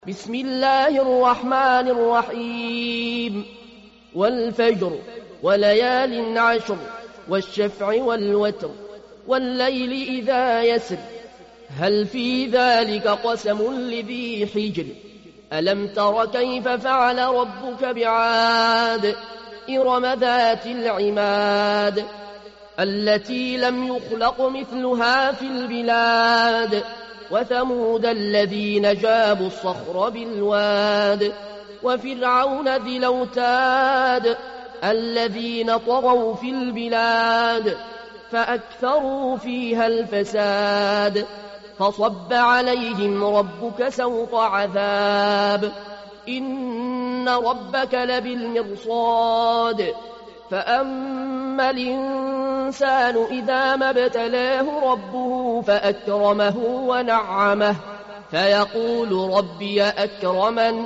بسم الله الرحمن الرحيم والفجر وليال عشر والشفع والوتر والليل إذا يسر هل في ذلك قسم لذي حجر ألم تر كيف فعل ربك بعاد إرم ذات العماد التي لم يخلق مثلها في البلاد وثمود الذين جابوا الصخر بالواد وفرعون ذي الأوتاد الذين طغوا في البلاد فأكثروا فيها الفساد فصب عليهم ربك سوط عذاب إن ربك لبالمرصاد فأما الإنسان إذا ما ابتلاه ربه فأكرمه ونعمه فيقول ربي أكرمن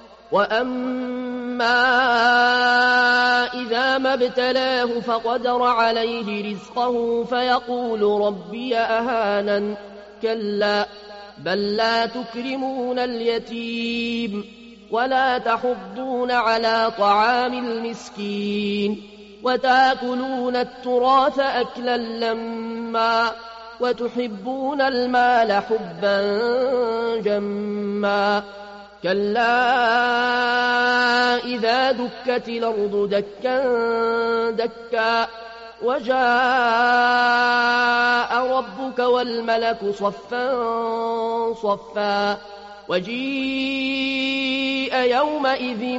وأما إذا ما ابتلاه فقدر عليه رزقه فيقول ربي أهانن كلا بل لا تكرمون اليتيم ولا تحضون على طعام المسكين وتأكلون التراث أكلا لما وتحبون المال حبا جما كلا إذا دكت الأرض دكا دكا وجاء ربك والملك صفا صفا وجيء يومئذ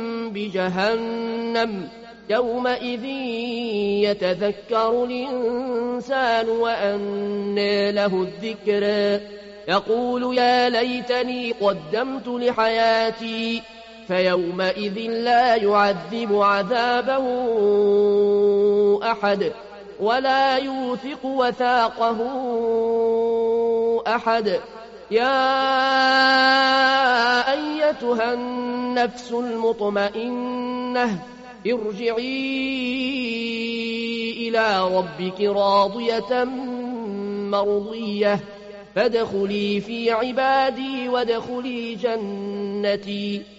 بجهنم يومئذ يتذكر الإنسان وأنى له الذكر يقول يا ليتني قدمت لحياتي فيومئذ لا يعذب عذابه أحد ولا يوثق وثاقه أحد يا أيتها النفس المطمئنة ارجعي إلى ربك راضية مرضية فادخلي في عبادي وادخلي جنتي